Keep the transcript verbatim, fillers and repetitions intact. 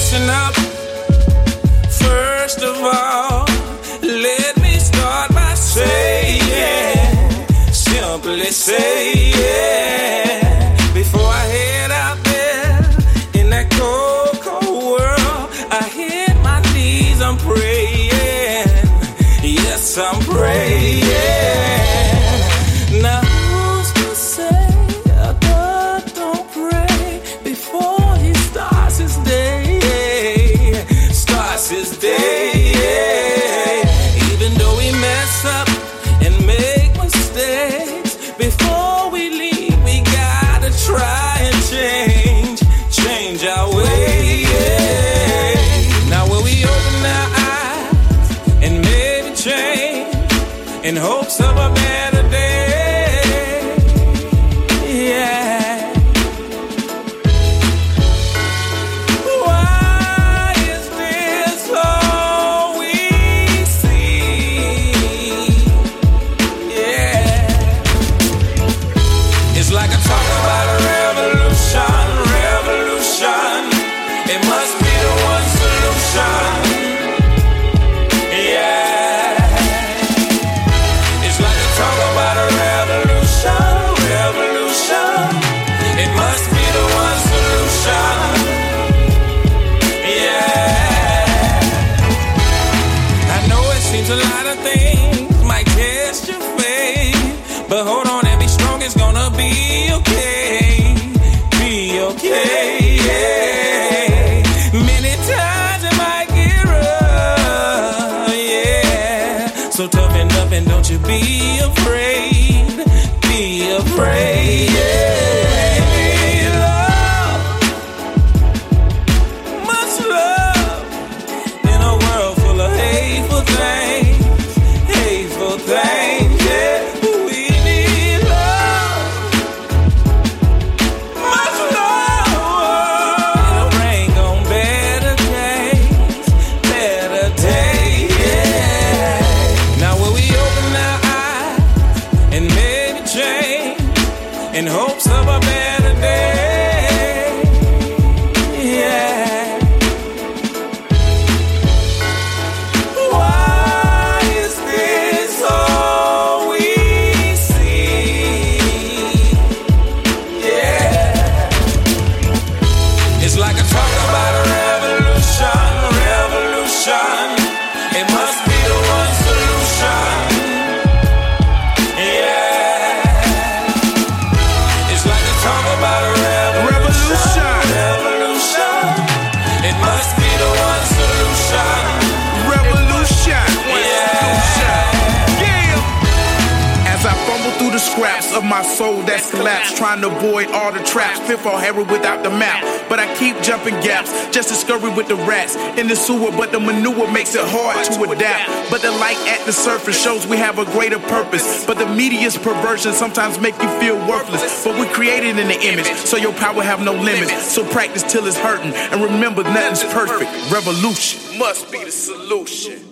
listen up. First of all, let me start by saying, simply saying, before I head out there in that cold, cold world, I hit my knees, I'm praying. Yes, I'm praying. Now who's to say a God don't pray before he starts his day? Starts his day. Even though we mess up and make mistakes, before we leave we gotta try and change, change our way. Now when we open our eyes and maybe change in hopes of a better day, yeah. Why is this all we see? Yeah. It's like a talk about a revolution, revolution. It must be the one solution. Yeah. It's like a talk about a revolution, revolution. It must be the one solution. Yeah. I know it seems a lot of things might test your faith, but hold on and be strong, it's gonna be okay. Be okay, yeah. Many times it might get rough, yeah. So toughen up and don't you be afraid. Be afraid, yeah. Love, much love in a world full of hateful things, hateful things, yeah. We need love, much love. It'll bring on better days, better days, yeah. Now when we open our eyes and maybe change in hopes of a better day, yeah. Why is this all we see? Yeah. It's like a talk about a revolution, revolution. It must be the one solution. Yeah. It's like a talk about a revolution, revolution. It must be the one solution. Revolution. Yeah. Yeah. As I fumble through the scraps of my soul that's collapsed, trying to avoid all the traps, pitfall Harry without the map. But I keep jumping gaps, just to scurry with the rats in the sewer. But the manure makes it hard to adapt. But the light at the surface shows we have a greater purpose. But the media's perversion sometimes make you feel worthless. But we're created in the image, so your power have no limits. So practice till it's hurting, and remember nothing's perfect. Revolution must be the solution.